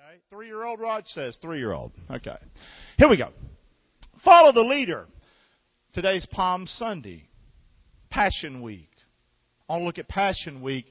Okay. 3-year-old, Rod says 3-year-old. Okay. Here we go. Follow the leader. Today's Palm Sunday. Passion Week. I'll look at Passion Week.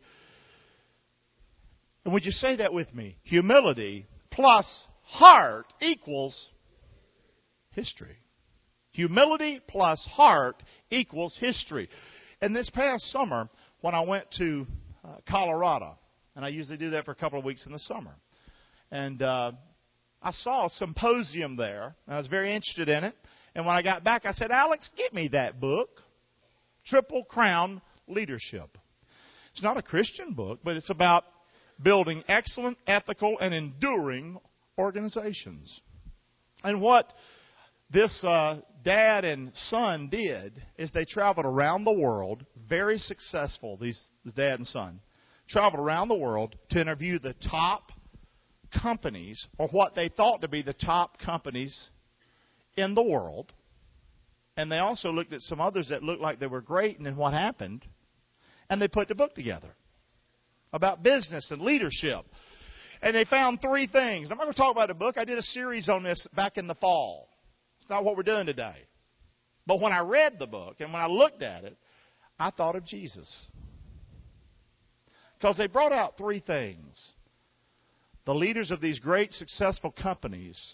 And would you say that with me? Humility plus heart equals history. Humility plus heart equals history. And this past summer, when I went to Colorado, and I usually do that for a couple of weeks in the summer, and I saw a symposium there. I was very interested in it. And when I got back, I said, Alex, get me that book, Triple Crown Leadership. It's not a Christian book, but it's about building excellent, ethical, and enduring organizations. And what this dad and son did is they traveled around the world, very successful, these dad and son, traveled around the world to interview the top companies, or what they thought to be the top companies in the world. And they also looked at some others that looked like they were great, and then what happened. And they put the book together about business and leadership. And they found 3 things. I'm not going to talk about the book. I did a series on this back in the fall. It's not what we're doing today. But when I read the book and when I looked at it, I thought of Jesus. Because they brought out 3 things. The leaders of these great successful companies,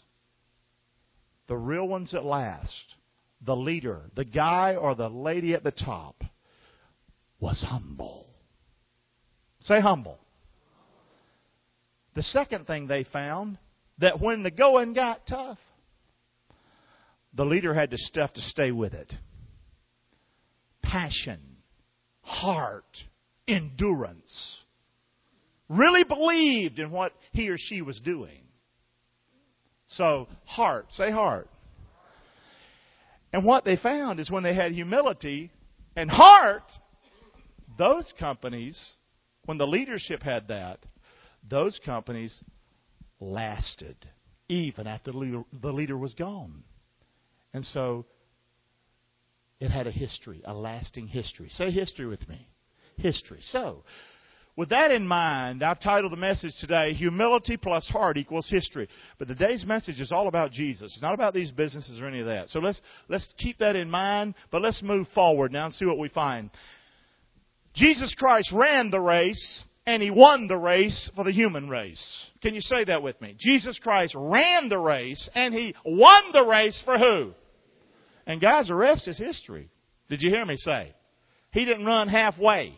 the real ones that last, the leader, the guy or the lady at the top, was humble. Say humble. The second thing they found, that when the going got tough, the leader had the stuff to stay with it. Passion, heart, endurance. Really believed in what he or she was doing. So, heart. Say heart. And what they found is when they had humility and heart, those companies, when the leadership had that, those companies lasted even after the leader was gone. And so it had a history, a lasting history. Say history with me. History. So, with that in mind, I've titled the message today, Humility plus Heart equals History. But today's message is all about Jesus. It's not about these businesses or any of that. So let's keep that in mind, but let's move forward now and see what we find. Jesus Christ ran the race, and He won the race for the human race. Can you say that with me? Jesus Christ ran the race, and He won the race for who? And guys, the rest is history. Did you hear me say? He didn't run halfway.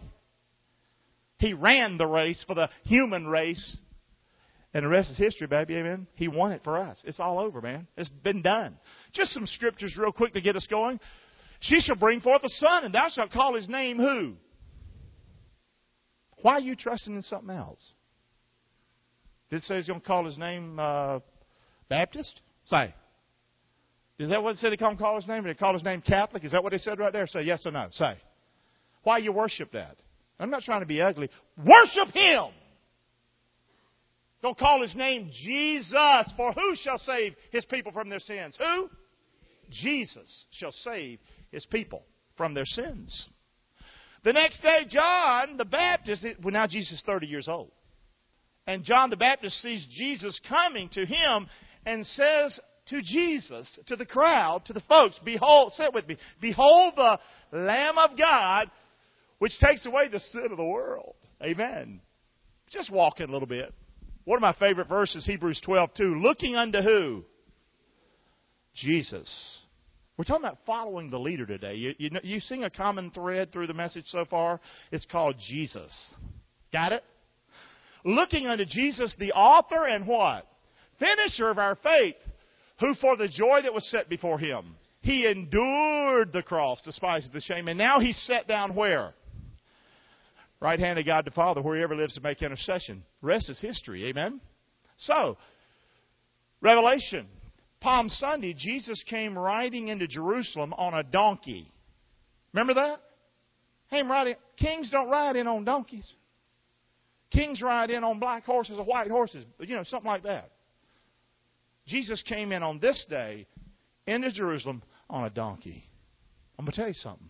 He ran the race for the human race. And the rest is history, baby. Amen. He won it for us. It's all over, man. It's been done. Just some scriptures real quick to get us going. She shall bring forth a son, and thou shalt call his name who? Why are you trusting in something else? Did it say he's going to call his name Baptist? Say. Is that what it said he call his name? Did it call his name Catholic? Is that what it said right there? Say yes or no. Say. Why you worship that? I'm not trying to be ugly. Worship Him. Don't call His name Jesus. For who shall save His people from their sins? Who? Jesus shall save His people from their sins. The next day, John the Baptist, well, now Jesus is 30 years old. And John the Baptist sees Jesus coming to him and says to Jesus, to the crowd, to the folks, behold, say it with me, behold the Lamb of God, which takes away the sin of the world. Amen. Just walk in a little bit. One of my favorite verses, Hebrews 12:2. Looking unto who? Jesus. We're talking about following the leader today. You sing a common thread through the message so far. It's called Jesus. Got it? Looking unto Jesus, the author and what? Finisher of our faith, who for the joy that was set before Him, He endured the cross, despising the shame. And now He's set down where? Right hand of God the Father, where He ever lives to make intercession. The rest is history. Amen? So, Revelation. Palm Sunday, Jesus came riding into Jerusalem on a donkey. Remember that? Kings don't ride in on donkeys. Kings ride in on black horses or white horses. Something like that. Jesus came in on this day into Jerusalem on a donkey. I'm going to tell you something.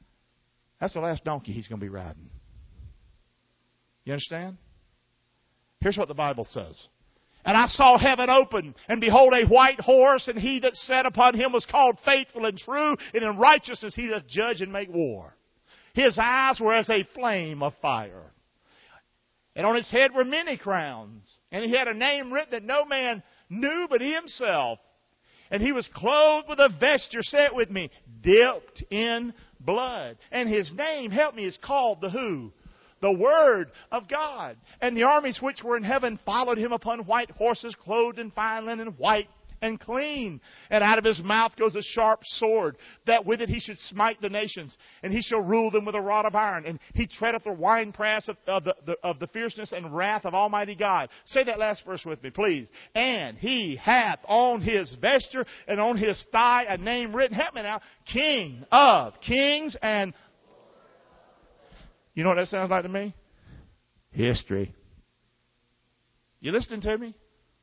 That's the last donkey He's going to be riding. You understand? Here's what the Bible says. And I saw heaven open, and behold, a white horse, and he that sat upon him was called Faithful and True, and in righteousness he doth judge and make war. His eyes were as a flame of fire. And on his head were many crowns. And he had a name written that no man knew but he himself. And he was clothed with a vesture, say it with me, dipped in blood. And his name, help me, is called the who? The Word of God. And the armies which were in heaven followed him upon white horses, clothed in fine linen, white and clean. And out of his mouth goes a sharp sword, that with it he should smite the nations. And he shall rule them with a rod of iron. And he treadeth the winepress of the fierceness and wrath of Almighty God. Say that last verse with me, please. And he hath on his vesture and on his thigh a name written, help me now, King of Kings and... You know what that sounds like to me? History. You listening to me?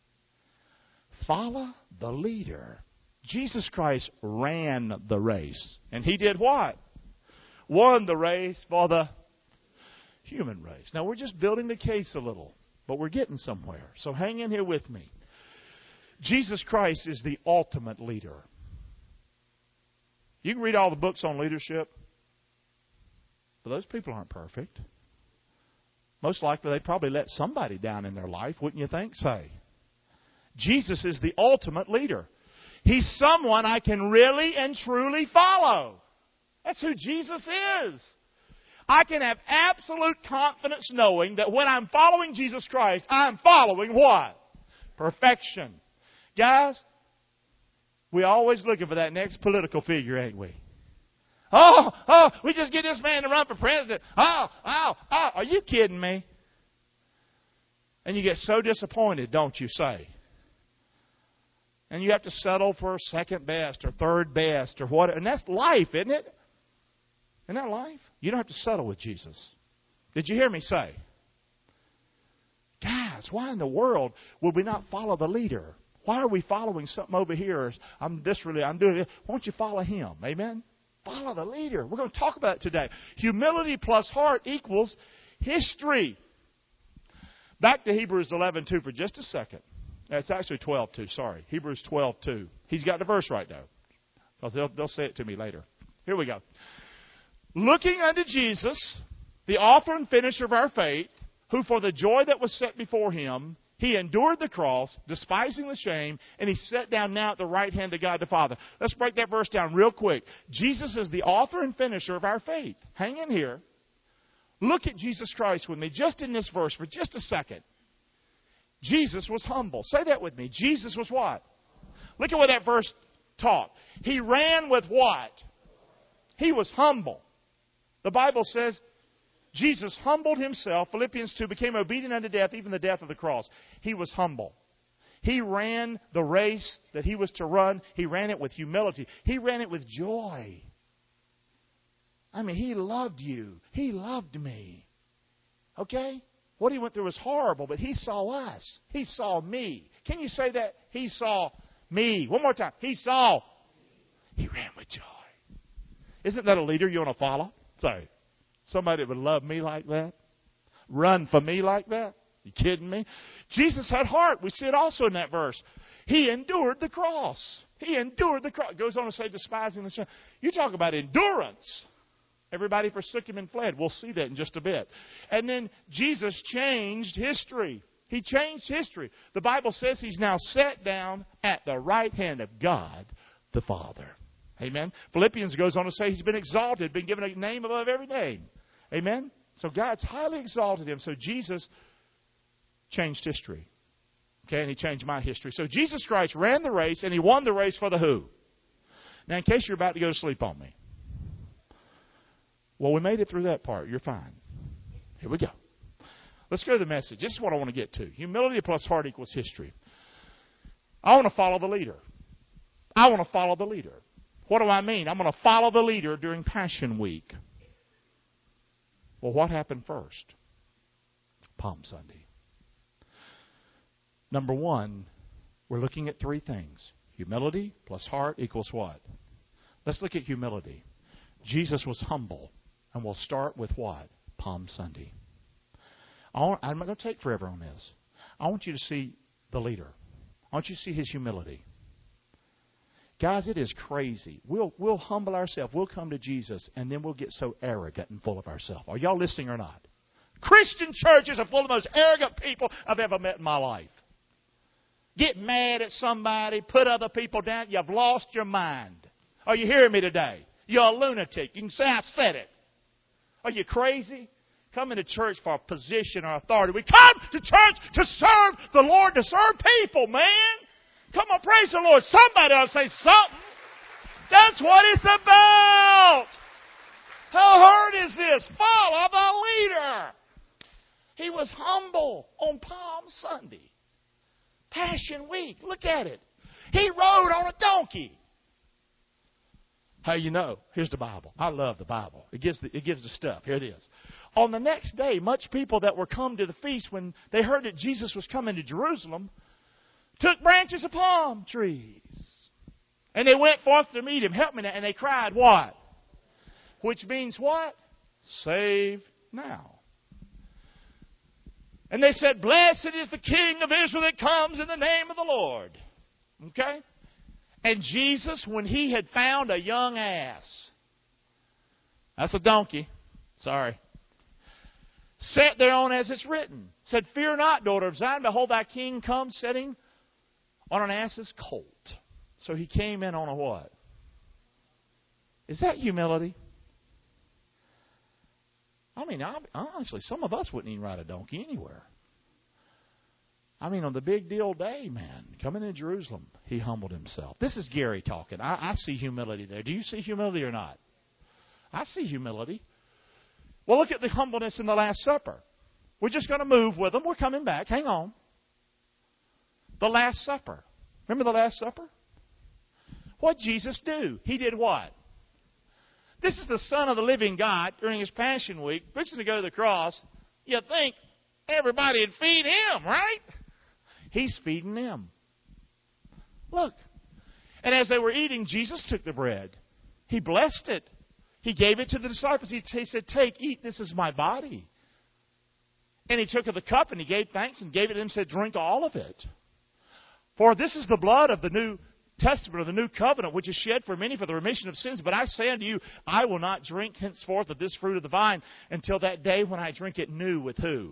Follow the leader. Jesus Christ ran the race. And he did what? Won the race for the human race. Now we're just building the case a little, but we're getting somewhere. So hang in here with me. Jesus Christ is the ultimate leader. You can read all the books on leadership, but those people aren't perfect. Most likely they probably let somebody down in their life, wouldn't you think? Say. Jesus is the ultimate leader. He's someone I can really and truly follow. That's who Jesus is. I can have absolute confidence knowing that when I'm following Jesus Christ, I'm following what? Perfection. Guys, we're always looking for that next political figure, ain't we? Oh, we just get this man to run for president. Are you kidding me? And you get so disappointed, don't you say? And you have to settle for second best or third best or what. And that's life, isn't it? Isn't that life? You don't have to settle with Jesus. Did you hear me say? Guys, why in the world would we not follow the leader? Why are we following something over here? I'm doing it. Won't you follow him? Amen? Follow the leader. We're going to talk about it today. Humility plus heart equals history. Back to Hebrews 11:2 for just a second. It's actually 12:2. Sorry. Hebrews 12:2. He's got the verse right now. Because they'll say it to me later. Here we go. Looking unto Jesus, the author and finisher of our faith, who for the joy that was set before him, he endured the cross, despising the shame, and he sat down now at the right hand of God the Father. Let's break that verse down real quick. Jesus is the author and finisher of our faith. Hang in here. Look at Jesus Christ with me just in this verse for just a second. Jesus was humble. Say that with me. Jesus was what? Look at what that verse taught. He ran with what? He was humble. The Bible says Jesus humbled himself, Philippians 2, became obedient unto death, even the death of the cross. He was humble. He ran the race that he was to run. He ran it with humility. He ran it with joy. I mean, he loved you. He loved me. Okay? What he went through was horrible, but he saw us. He saw me. Can you say that? He saw me. One more time. He saw. He ran with joy. Isn't that a leader you want to follow? Say, somebody that would love me like that? Run for me like that? You kidding me? Jesus had heart. We see it also in that verse. He endured the cross. He endured the cross. It goes on to say, despising the shame. You talk about endurance. Everybody forsook him and fled. We'll see that in just a bit. And then Jesus changed history. He changed history. The Bible says he's now sat down at the right hand of God the Father. Amen. Philippians goes on to say he's been exalted, been given a name above every name. Amen. So God's highly exalted him. So Jesus changed history. Okay, and he changed my history. So Jesus Christ ran the race, and he won the race for the who? Now, in case you're about to go to sleep on me. Well, we made it through that part. You're fine. Here we go. Let's go to the message. This is what I want to get to. Humility plus heart equals history. I want to follow the leader. I want to follow the leader. What do I mean? I'm going to follow the leader during Passion Week. Well, what happened first? Palm Sunday. Number one, we're looking at three things. Humility plus heart equals what? Let's look at humility. Jesus was humble. And we'll start with what? Palm Sunday. I'm not going to take forever on this. I want you to see the leader. I want you to see his humility. Guys, it is crazy. We'll humble ourselves. We'll come to Jesus, and then we'll get so arrogant and full of ourselves. Are y'all listening or not? Christian churches are full of the most arrogant people I've ever met in my life. Get mad at somebody, put other people down. You've lost your mind. Are you hearing me today? You're a lunatic. You can say I said it. Are you crazy? Come into church for a position or authority. We come to church to serve the Lord, to serve people, man. Come on, praise the Lord. Somebody ought to say something. That's what it's about. How hard is this? Follow the leader. He was humble on Palm Sunday. Passion Week. Look at it. He rode on a donkey. How you know? Here's the Bible. I love the Bible. It gives the stuff. Here it is. On the next day, much people that were come to the feast, when they heard that Jesus was coming to Jerusalem, took branches of palm trees. And they went forth to meet him. Help me now. And they cried, what? Which means what? Save now. And they said, blessed is the King of Israel that comes in the name of the Lord. Okay? And Jesus, when he had found a young ass, that's a donkey, sorry, sat thereon as it's written, said, fear not, daughter of Zion, behold thy king comes sitting on an ass's colt. So he came in on a what? Is that humility? I mean, honestly, some of us wouldn't even ride a donkey anywhere. I mean, on the big deal day, man, coming into Jerusalem, he humbled himself. This is Gary talking. I see humility there. Do you see humility or not? I see humility. Well, look at the humbleness in the Last Supper. We're just going to move with them. We're coming back. Hang on. The Last Supper. Remember the Last Supper? What did Jesus do? He did what? This is the Son of the living God during His Passion Week, fixing to go to the cross. You think everybody would feed Him, right? He's feeding them. Look. And as they were eating, Jesus took the bread. He blessed it. He gave it to the disciples. He said, take, eat, this is my body. And He took of the cup and He gave thanks and gave it to them and said, drink all of it. For this is the blood of the New Testament, of the New Covenant, which is shed for many for the remission of sins. But I say unto you, I will not drink henceforth of this fruit of the vine until that day when I drink it new with who?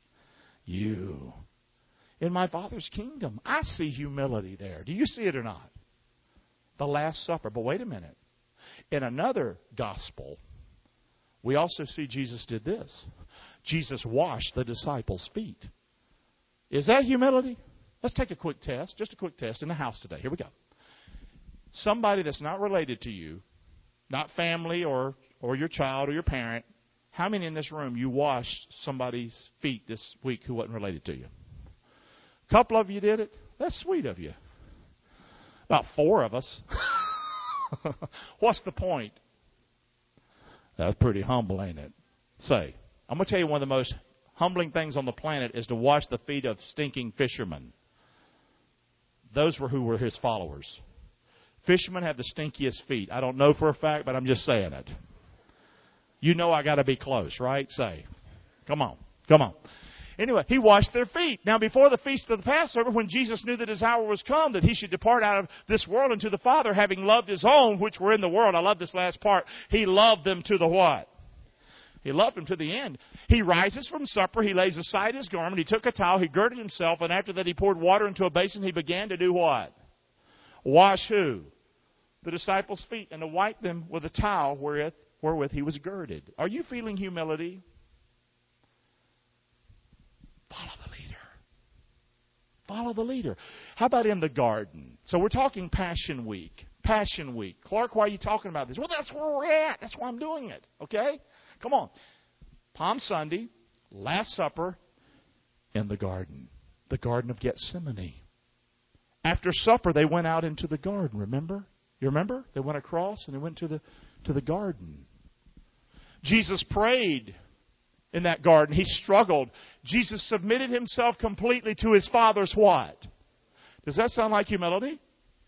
You. In my Father's kingdom. I see humility there. Do you see it or not? The Last Supper. But wait a minute. In another gospel, we also see Jesus did this. Jesus washed the disciples' feet. Is that humility? Let's take a quick test. Just a quick test in the house today. Here we go. Somebody that's not related to you, not family or your child or your parent, how many in this room you washed somebody's feet this week who wasn't related to you? A couple of you did it. That's sweet of you. About 4 of us. What's the point? That's pretty humble, ain't it? Say, I'm going to tell you one of the most humbling things on the planet is to wash the feet of stinking fishermen. Those were who were His followers. Fishermen have the stinkiest feet. I don't know for a fact, but I'm just saying it. You know I got to be close, right? Say, come on, come on. Anyway, He washed their feet. Now, before the feast of the Passover, when Jesus knew that His hour was come, that He should depart out of this world into the Father, having loved His own, which were in the world. I love this last part. He loved them to the what? He loved them to the end. He rises from supper. He lays aside His garment. He took a towel. He girded Himself. And after that, He poured water into a basin. He began to do what? Wash who? The disciples' feet. And to wipe them with a towel wherewith He was girded. Are you feeling humility? Follow the leader. Follow the leader. How about in the garden? So we're talking Passion Week. Passion Week. Clark, why are you talking about this? Well, that's where we're at. That's why I'm doing it. Okay? Come on. Palm Sunday, Last Supper, in the garden. The Garden of Gethsemane. After supper, they went out into the garden, remember? You remember? They went across and they went to the garden. Jesus prayed in that garden. He struggled. Jesus submitted Himself completely to His Father's what? Does that sound like humility?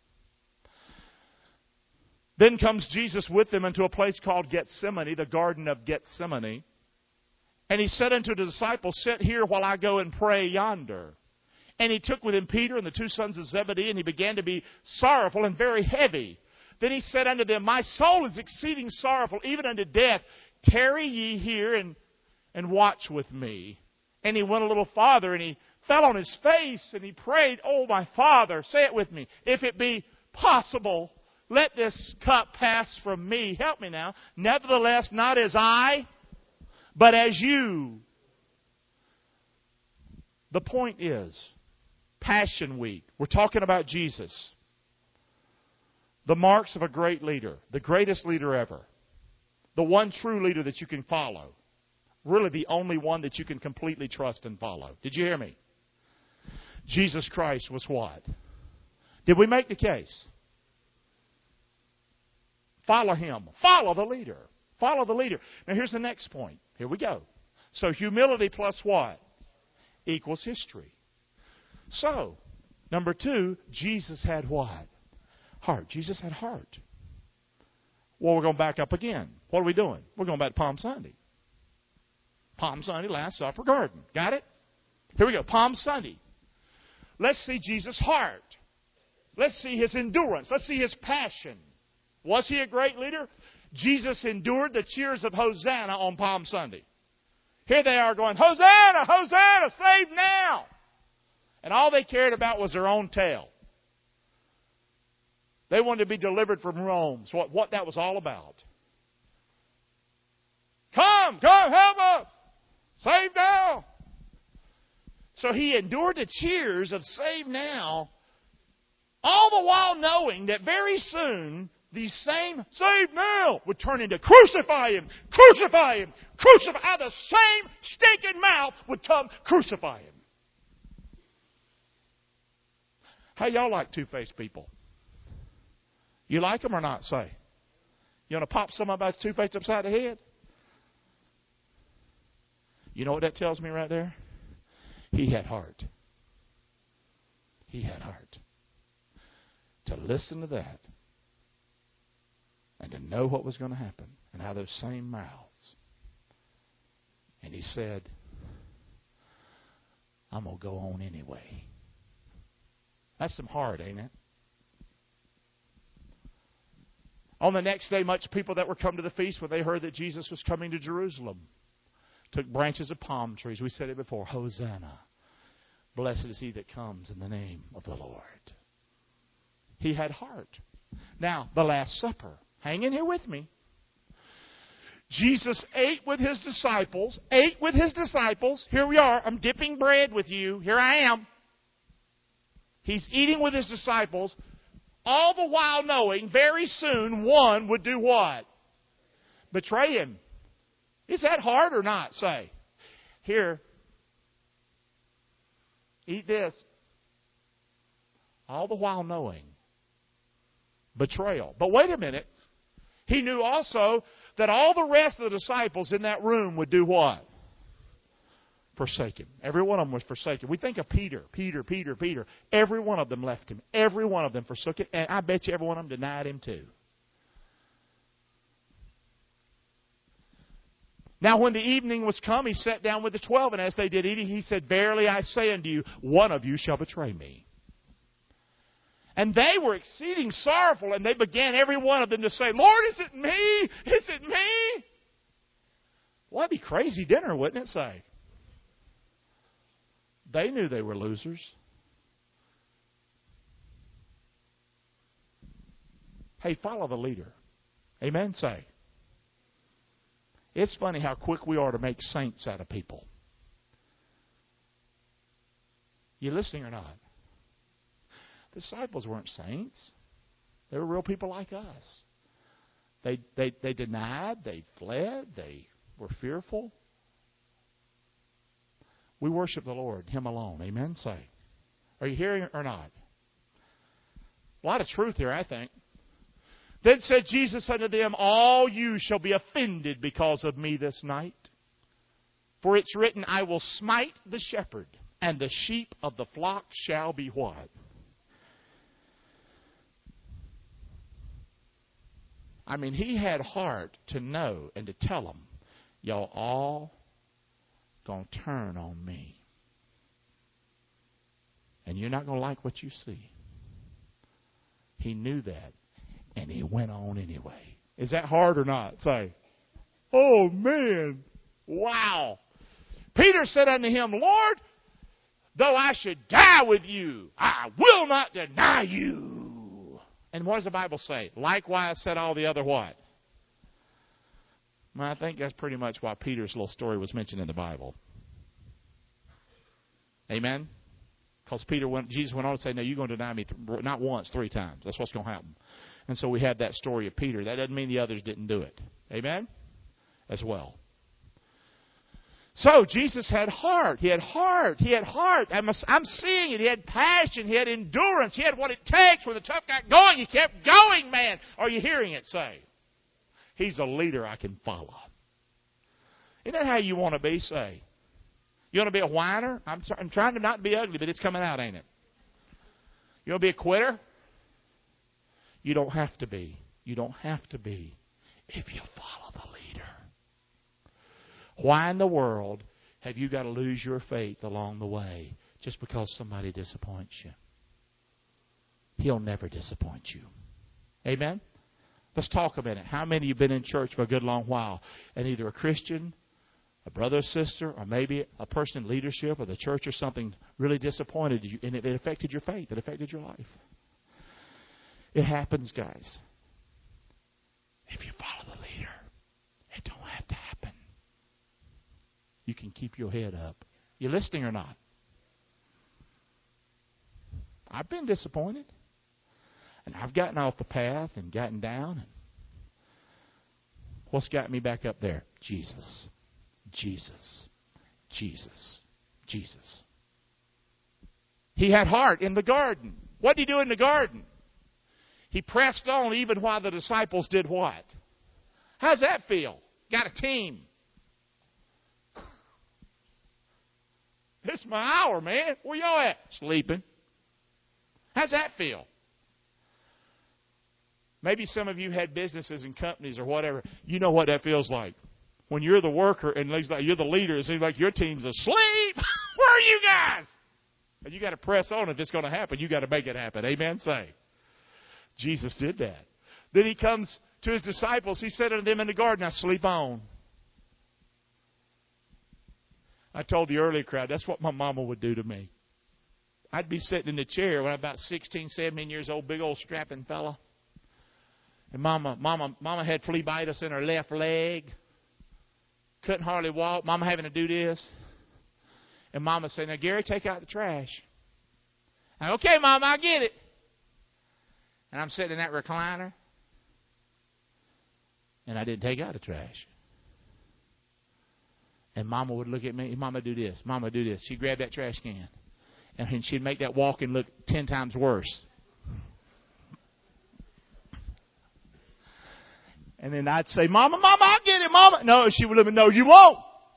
Then comes Jesus with them into a place called Gethsemane, the Garden of Gethsemane. And He said unto the disciples, sit here while I go and pray yonder. And he took with him Peter and the two sons of Zebedee, and he began to be sorrowful and very heavy. Then he said unto them, My soul is exceeding sorrowful, even unto death. Tarry ye here and watch with me. And he went a little farther, and he fell on his face, and he prayed, Oh, my Father, say it with me, if it be possible, let this cup pass from me. Help me now. Nevertheless, not as I, but as you. The point is, Passion Week, we're talking about Jesus. The marks of a great leader, the greatest leader ever. The one true leader that you can follow. Really the only one that you can completely trust and follow. Did you hear me? Jesus Christ was what? Did we make the case? Follow Him. Follow the leader. Follow the leader. Now here's the next point. Here we go. So humility plus what? Equals history. So, number 2, Jesus had what? Heart. Jesus had heart. Well, we're going back up again. What are we doing? We're going back to Palm Sunday. Palm Sunday, Last Supper Garden. Got it? Here we go. Palm Sunday. Let's see Jesus' heart. Let's see His endurance. Let's see His passion. Was He a great leader? Jesus endured the cheers of Hosanna on Palm Sunday. Here they are going, Hosanna, Hosanna, save now. And all they cared about was their own tail. They wanted to be delivered from Rome. So what that was all about. Come, help us. Save now. So He endured the cheers of save now, all the while knowing that very soon these same save now would turn into crucify Him, crucify Him, crucify. Out of the same stinking mouth would come crucify Him. How y'all like two-faced people? You like them or not? Say. You want to pop somebody's two-faced upside the head? You know what that tells me right there? He had heart. He had heart. To listen to that and to know what was going to happen and how those same mouths. And He said, I'm going to go on anyway. That's some heart, ain't it? On the next day, much people that were come to the feast, when they heard that Jesus was coming to Jerusalem, took branches of palm trees. We said it before. Hosanna. Blessed is he that comes in the name of the Lord. He had heart. Now, the Last Supper. Hang in here with me. Jesus ate with His disciples. Ate with His disciples. Here we are. I'm dipping bread with you. Here I am. He's eating with His disciples. All the while knowing very soon one would do what? Betray Him. Is that hard or not? Say. Here. Eat this. All the while knowing. Betrayal. But wait a minute. He knew also that all the rest of the disciples in that room would do what? Forsake Him. Every one of them was forsaken. We think of Peter. Every one of them left Him. Every one of them forsook Him. And I bet you every one of them denied Him too. Now when the evening was come, He sat down with the 12, and as they did eating, He said, Verily I say unto you, one of you shall betray me. And they were exceeding sorrowful, and they began every one of them to say, Lord, is it me? Is it me? Well, that'd be crazy dinner, wouldn't it say? They knew they were losers. Hey, follow the leader. Amen? Say. It's funny how quick we are to make saints out of people. You listening or not? The disciples weren't saints. They were real people like us. They denied. They fled. They were fearful. We worship the Lord, Him alone. Amen? Say. Are you hearing or not? A lot of truth here, I think. Then said Jesus unto them, All you shall be offended because of me this night. For it's written, I will smite the shepherd, and the sheep of the flock shall be what? I mean, He had heart to know and to tell them, y'all all going to turn on me. And you're not going to like what you see. He knew that. And he went on anyway. Is that hard or not? Say, oh man, wow. Peter said unto him, Lord, though I should die with you, I will not deny you. And what does the Bible say? Likewise said all the other what? Well, I think that's pretty much why Peter's little story was mentioned in the Bible. Amen? Because Jesus went on to say, no, you're going to deny me not once, 3 times. That's what's going to happen. And so we had that story of Peter. That doesn't mean the others didn't do it. Amen? As well. So Jesus had heart. He had heart. He had heart. I'm seeing it. He had passion. He had endurance. He had what it takes when the tough got going. He kept going, man. Are you hearing it? Say. He's a leader I can follow. Isn't that how you want to be? Say. You want to be a whiner? I'm trying to not be ugly, but it's coming out, ain't it? You want to be a quitter? You don't have to be. You don't have to be if you follow the leader. Why in the world have you got to lose your faith along the way just because somebody disappoints you? He'll never disappoint you. Amen? Let's talk a minute. How many of you have been in church for a good long while and either a Christian, a brother or sister, or maybe a person in leadership or the church or something really disappointed you and it affected your faith, it affected your life? It happens, guys. If you follow the leader, it don't have to happen. You can keep your head up. You listening or not? I've been disappointed. And I've gotten off the path and gotten down. And what's got me back up there? Jesus. Jesus. Jesus. Jesus. He had heart in the garden. What did he do in the garden? He pressed on even while the disciples did what? How's that feel? Got a team. It's my hour, man. Where y'all at? Sleeping. How's that feel? Maybe some of you had businesses and companies or whatever. You know what that feels like. When you're the worker and you're the leader, it seems like your team's asleep. Where are you guys? And you got to press on if it's going to happen. You got to make it happen. Amen? Say. Jesus did that. Then he comes to his disciples. He said unto them in the garden, now sleep on. I told the earlier crowd, that's what my mama would do to me. I'd be sitting in the chair when I'm about 16, 17 years old, big old strapping fella. And Mama had phlebitis in her left leg. Couldn't hardly walk. Mama having to do this. And Mama said, now, Gary, take out the trash. I, okay, Mama, I'll get it. And I'm sitting in that recliner. And I didn't take out the trash. And Mama would look at me. Mama do this. Mama do this. She'd grab that trash can. And she'd make that walking look 10 times worse. And then I'd say, Mama, I'll get it, Mama. No, she would let me know, you won't.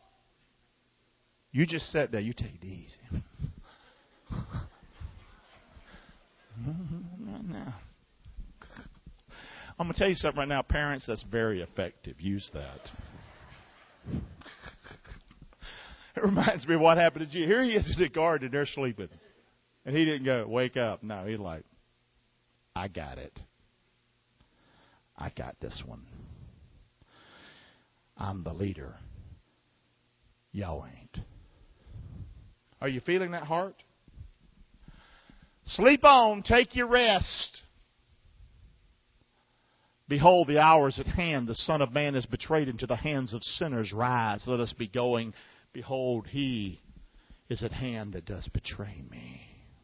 You just sat there. You take it easy. No. I'm going to tell you something right now. Parents, that's very effective. Use that. It reminds me of what happened to Jesus. Here he is in the garden. They're sleeping. And he didn't go, wake up. No, he's like, I got it. I got this one. I'm the leader. Y'all ain't. Are you feeling that heart? Sleep on. Take your rest. Behold, the hour is at hand. The Son of Man is betrayed into the hands of sinners. Rise, let us be going. Behold, he is at hand that does betray me.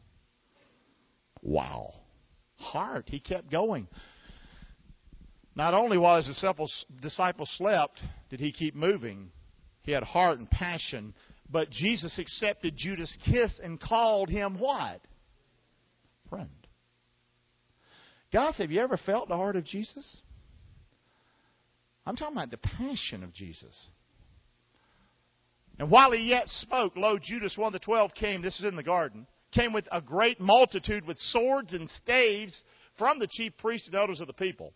Wow. Heart. He kept going. Not only while his disciples slept did he keep moving. He had heart and passion. But Jesus accepted Judas' kiss and called him what? Friend. Guys, have you ever felt the heart of Jesus? I'm talking about the passion of Jesus. And while he yet spoke, lo, Judas, one of the 12, came. This is in the garden. Came with a great multitude with swords and staves from the chief priests and elders of the people.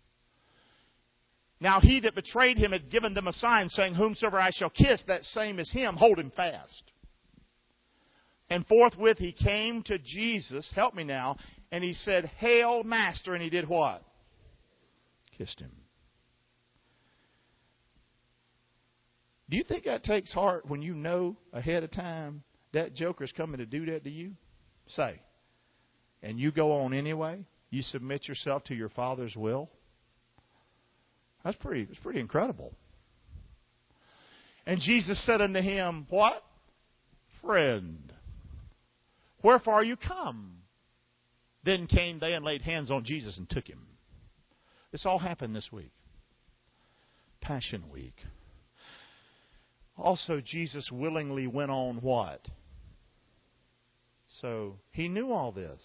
Now he that betrayed him had given them a sign, saying, whomsoever I shall kiss, that same is him. Hold him fast. And forthwith he came to Jesus, help me now, and he said, Hail, Master, and he did what? Kissed him. Do you think that takes heart when you know ahead of time that joker's coming to do that to you? Say. And you go on anyway? You submit yourself to your Father's will? It's pretty incredible. And Jesus said unto him, what? Friend, wherefore are you come? Then came they and laid hands on Jesus and took him. This all happened this week. Passion Week. Also, Jesus willingly went on what? So, he knew all this.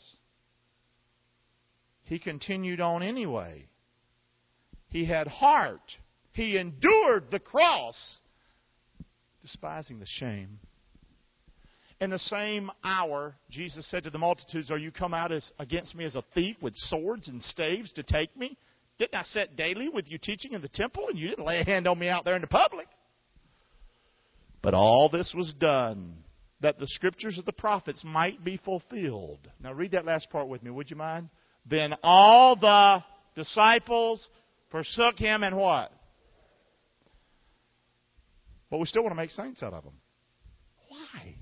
He continued on anyway. He had heart. He endured the cross, despising the shame. In the same hour, Jesus said to the multitudes, are you come out against me as a thief with swords and staves to take me? Didn't I sit daily with you teaching in the temple, and you didn't lay a hand on me out there in the public? But all this was done, that the scriptures of the prophets might be fulfilled. Now read that last part with me, would you mind? Then all the disciples forsook him and what? But we still want to make saints out of them. Why?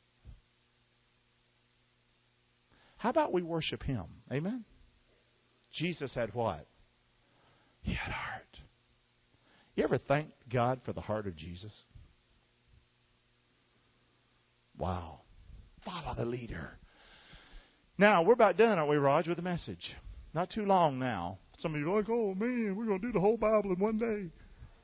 How about we worship him? Amen? Jesus had what? He had heart. You ever thank God for the heart of Jesus? Wow. Follow the leader. Now, we're about done, aren't we, Raj, with the message? Not too long now. Some of you are like, oh, man, we're going to do the whole Bible in one day.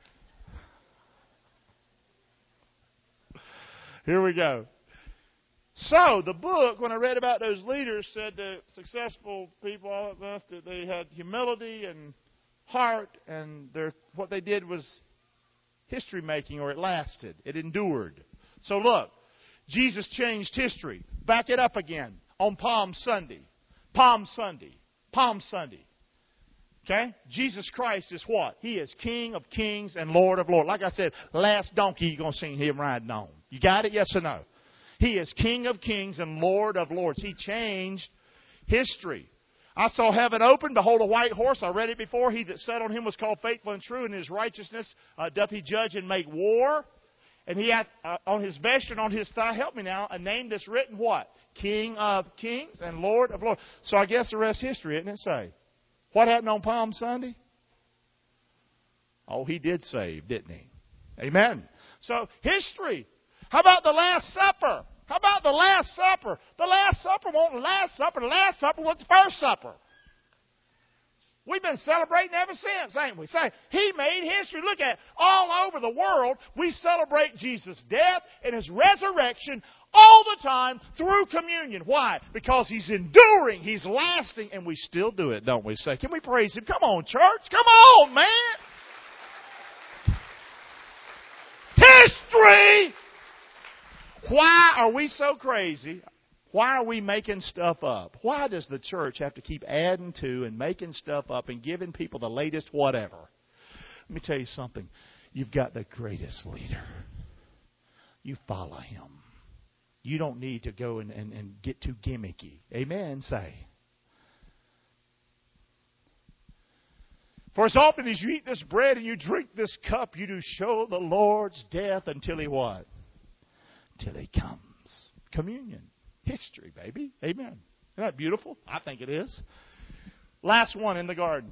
Here we go. So, the book, when I read about those leaders, said that successful people, all of us, that they had humility and heart, and what they did was history making, or it lasted. It endured. So, look. Jesus changed history. Back it up again on Palm Sunday. Palm Sunday. Palm Sunday. Okay? Jesus Christ is what? He is King of kings and Lord of lords. Like I said, last donkey you're going to see him riding on. You got it? Yes or no? He is King of kings and Lord of lords. He changed history. I saw heaven open. Behold, a white horse. I read it before. He that sat on him was called Faithful and True. In his righteousness doth he judge and make war. And he had on his vest and on his thigh, help me now, a name that's written what? King of kings and Lord of lords. So I guess the rest is history, isn't it? Say. What happened on Palm Sunday? Oh, he did save, didn't he? Amen. So, history. How about the Last Supper? How about the Last Supper? The Last Supper wasn't the Last Supper. The Last Supper was the First Supper. We've been celebrating ever since, ain't we? Say, he made history. Look at it. All over the world, we celebrate Jesus' death and his resurrection all the time through communion. Why? Because he's enduring, he's lasting, and we still do it, don't we? Say, can we praise him? Come on, church. Come on, man. History! Why are we so crazy? Why are we making stuff up? Why does the church have to keep adding to and making stuff up and giving people the latest whatever? Let me tell you something. You've got the greatest leader. You follow him. You don't need to go and get too gimmicky. Amen? Say. For as often as you eat this bread and you drink this cup, you do show the Lord's death until he what? Until he comes. Communion. History, baby. Amen. Isn't that beautiful? I think it is. Last one, in the garden.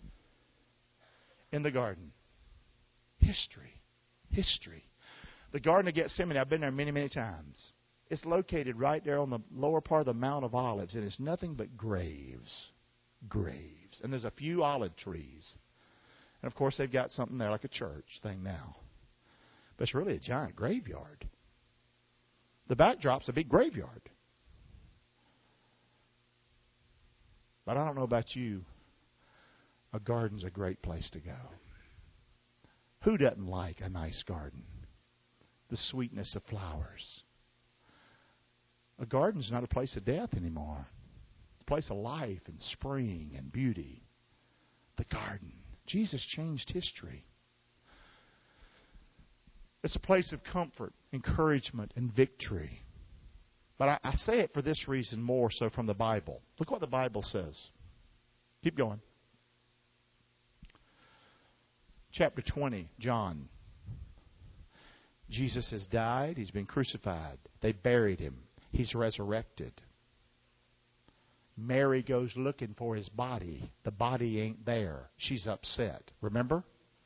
In the garden. History. History. The Garden of Gethsemane, I've been there many, many times. It's located right there on the lower part of the Mount of Olives, and it's nothing but graves. Graves. And there's a few olive trees. And, of course, they've got something there like a church thing now. But it's really a giant graveyard. The backdrop's a big graveyard. But I don't know about you. A garden's a great place to go. Who doesn't like a nice garden? The sweetness of flowers. A garden's not a place of death anymore. It's a place of life and spring and beauty. The garden. Jesus changed history. It's a place of comfort, encouragement, and victory. But I say it for this reason more so from the Bible. Look what the Bible says. Keep going. Chapter 20, John. Jesus has died. He's been crucified. They buried Him. He's resurrected. Mary goes looking for His body. The body ain't there. She's upset. Remember?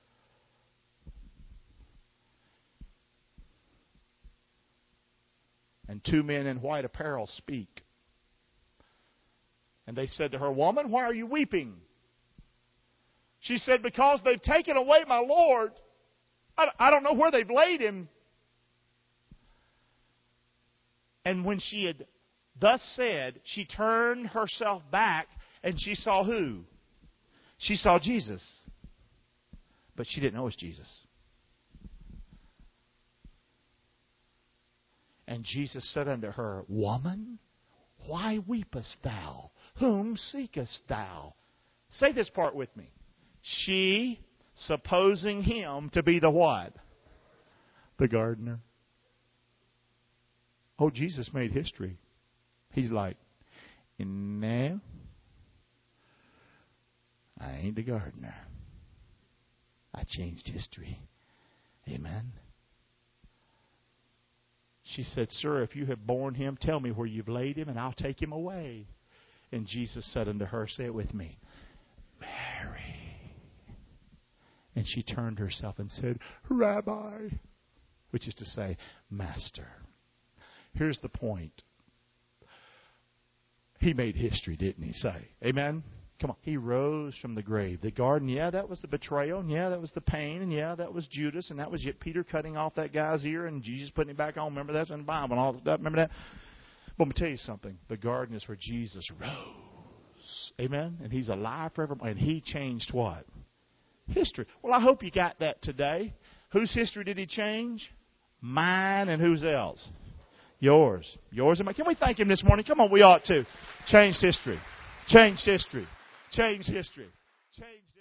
And two men in white apparel speak. And they said to her, "Woman, why are you weeping?" She said, "Because they've taken away my Lord. I don't know where they've laid Him." And when she had thus said, she turned herself back and she saw who? She saw Jesus. But she didn't know it was Jesus. And Jesus said unto her, "Woman, why weepest thou? Whom seekest thou?" Say this part with me. She, supposing Him to be the what? The gardener. Oh, Jesus made history. He's like, "No, I ain't the gardener. I changed history." Amen. She said, "Sir, if you have borne Him, tell me where you've laid Him, and I'll take Him away." And Jesus said unto her, say it with me, "Mary." And she turned herself and said, "Rabbi," which is to say, Master. Here's the point. He made history, didn't He? Say, amen? Come on. He rose from the grave. The garden, yeah, that was the betrayal. And yeah, that was the pain. And yeah, that was Judas. And that was yet Peter cutting off that guy's ear and Jesus putting it back on. Remember that's in the Bible and all that. Remember that? But let me tell you something. The garden is where Jesus rose. Amen? And He's alive forevermore. And He changed what? History. Well, I hope you got that today. Whose history did He change? Mine and whose else? Yours. Yours and mine. Can we thank Him this morning? Come on, we ought to. Change history. Change history. Change history. Change history.